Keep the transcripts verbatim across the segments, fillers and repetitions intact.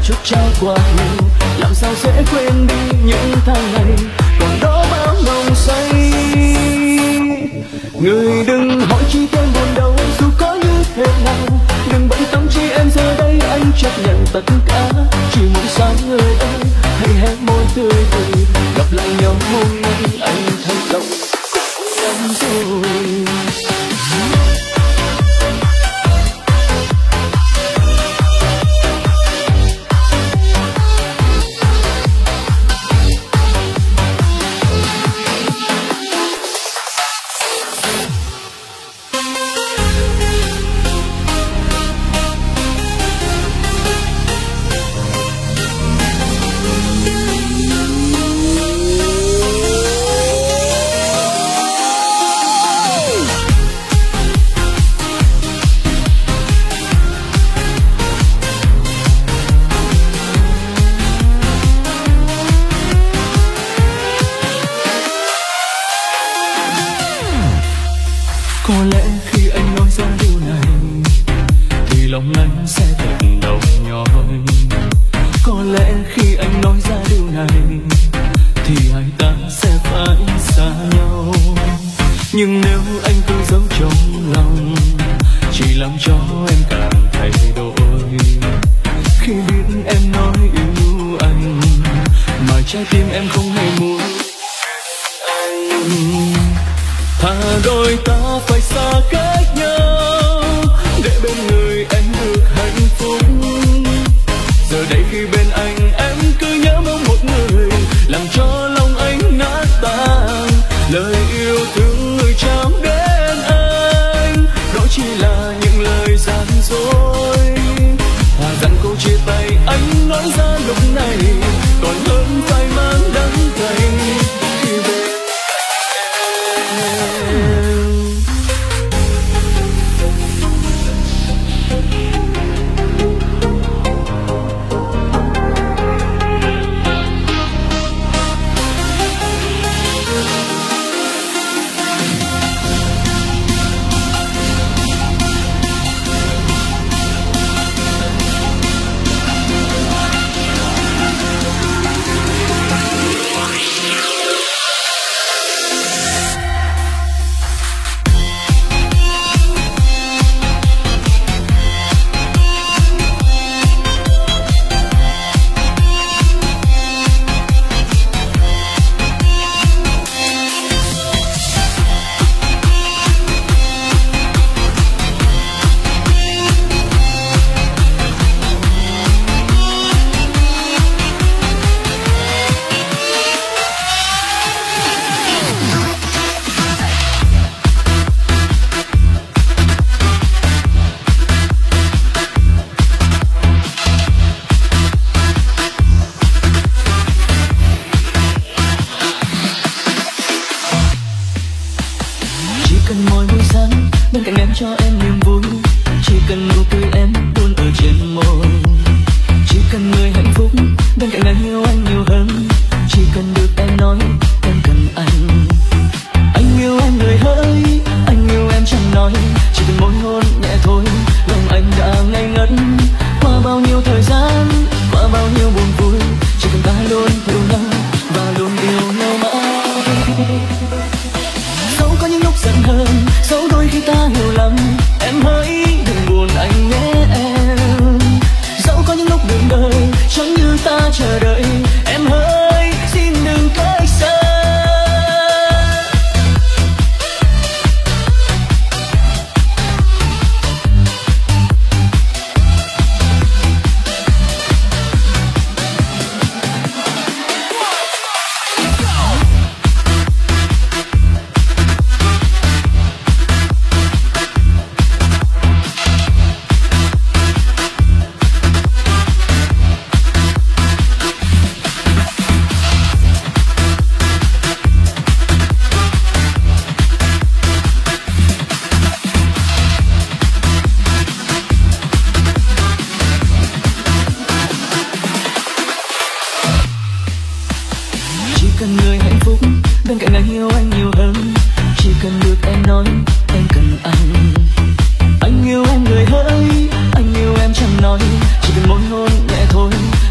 chút trao quà nhiều, làm sao sẽ quên đi những tháng ngày còn đó bao mộng say. Người đừng hỏi chi tên buồn đâu, dù có như thế nào đừng bận tâm chi em giờ đây, anh chấp nhận tất cả. Chỉ muốn sáng người ơi hãy hé môi tươi cười, gặp lại nhau hôm nay anh thật lòng cũng lắm rồi. Có lẽ khi anh nói ra điều này thì lòng anh sẽ thật đau nhói. Có lẽ khi anh nói ra điều này thì hai ta sẽ phải xa nhau. Nhưng nếu anh cứ giấu trong lòng chỉ làm cho em càng thay đổi. Khi biết em nói yêu anh mà trái tim em không hề muốn anh. Thà đôi ta phải xa cách nhau để bên người em được hạnh phúc. Giờ đây khi bên anh em cứ nhớ mong một người làm cho lòng anh nát tan. Lời yêu thương người trao đến anh đó chỉ là những lời gian dối. Thà rằng câu chia tay anh nói ra lúc này còn hơn phải mang đắng cay khi về. Bên cạnh em cho em niềm vui, chỉ cần nụ cười em luôn ở trên môi. Chỉ cần người hạnh phúc bên cạnh anh yêu anh nhiều hơn. Chỉ cần được em nói em cần anh. Anh yêu em người hỡi, anh yêu em chẳng nói. Chỉ cần môi hôn nhẹ thôi lòng anh đã ngây ngất. Qua bao nhiêu thời gian, qua bao nhiêu buồn vui, chỉ cần ta luôn yêu nhau và luôn yêu nhau mãi. Dẫu có những lúc giận hờn, dẫu đôi khi ta hiểu lầm, em hỡi đừng buồn anh nhé em. Dẫu có những lúc đường đời chẳng như ta chờ đợi, em hỡi xin đừng cách xa. cần người hạnh phúc bên cạnh anh yêu anh nhiều hơn. Chỉ cần được em nói em cần anh. Anh yêu em người hỡi, anh yêu em chẳng nói, chỉ cần môi hôn nhẹ thôi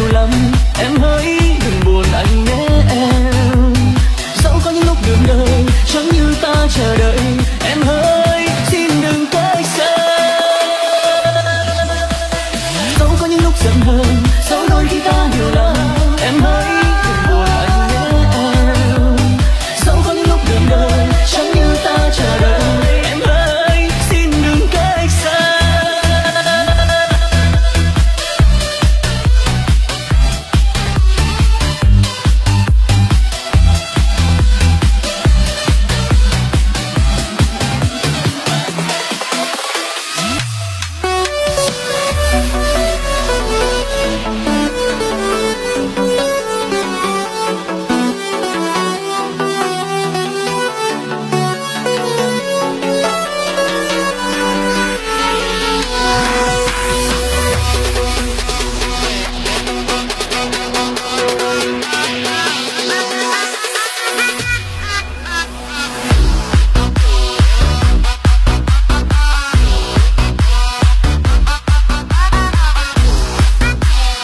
lắm, em hỡi